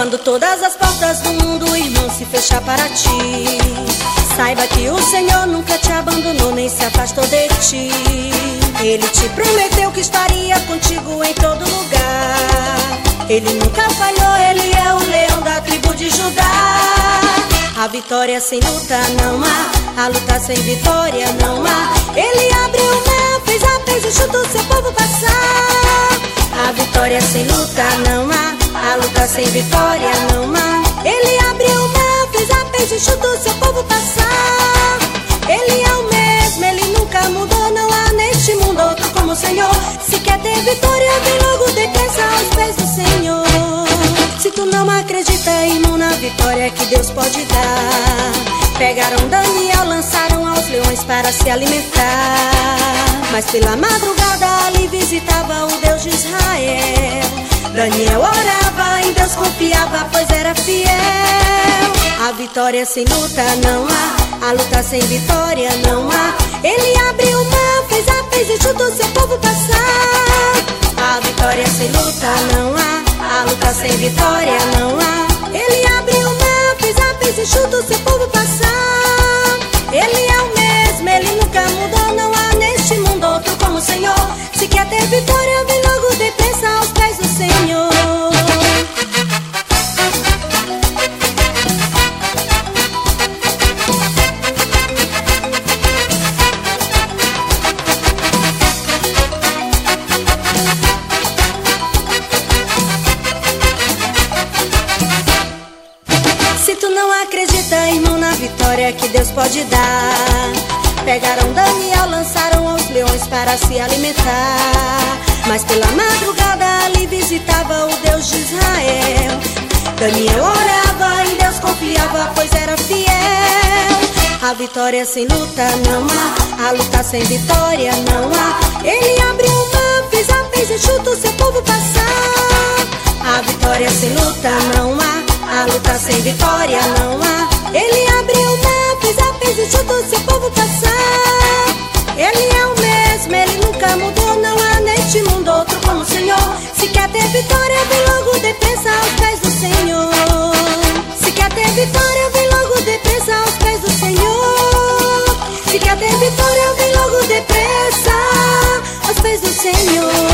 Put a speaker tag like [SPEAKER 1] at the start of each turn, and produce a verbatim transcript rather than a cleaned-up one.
[SPEAKER 1] Quando todas as portas do mundo, irmão, se fechar para ti, saiba que o Senhor nunca te abandonou nem se afastou de ti. Ele te prometeu que estaria contigo em todo lugar. Ele nunca falhou, ele é o leão da tribo de Judá. A vitória sem luta não há, a luta sem vitória não há. Ele abriu o mar, fez a paz e chutou seu povo passar. A vitória sem luta não há, a luta sem vitória não há. Ele abriu o mar, fez a paz e chutou seu povo passar. Ele é o mesmo, ele nunca mudou, não há neste mundo outro como o Senhor. Se quer ter vitória, vem logo depressa aos pés do Senhor. Se tu não acredita, irmão, na vitória que Deus pode dar, pegaram Daniel, lançaram aos leões para se alimentar. Mas pela madrugada ali visitava o Deus de Israel. Daniel orava, em Deus confiava, pois era fiel. A vitória sem luta não há, a luta sem vitória não há. Ele abriu o mar, fez a paz e chutou seu povo passar. A vitória sem luta não há, a luta sem vitória não há. Ele abriu o mar, fez a paz e chutou seu povo passar. Ele é o mesmo, ele nunca mudou, não há neste mundo outro como o Senhor. Se quer ter vitória, vem logo depressa aos pés do Senhor. Se tu não acredita, irmão, na vitória que Deus pode dar, pegaram Daniel, lançaram aos leões para se alimentar. Mas pela madrugada ali visitava o Deus de Israel. Daniel orava, em Deus confiava, pois era fiel. A vitória sem luta não há, a luta sem vitória não há. Ele abriu o mar, fez a paz e chutou seu povo passar. A vitória sem luta não há, a luta sem vitória não há. Ele abriu o mar, fez a paz e chutou seu povo passar. Ele é o mesmo, ele nunca mudou, não há neste mundo outro como o Senhor. Se quer ter vitória, vem logo depressa aos pés do Senhor. Se quer ter vitória, vem logo depressa aos pés do Senhor. Se quer ter vitória, vem logo depressa aos pés do Senhor.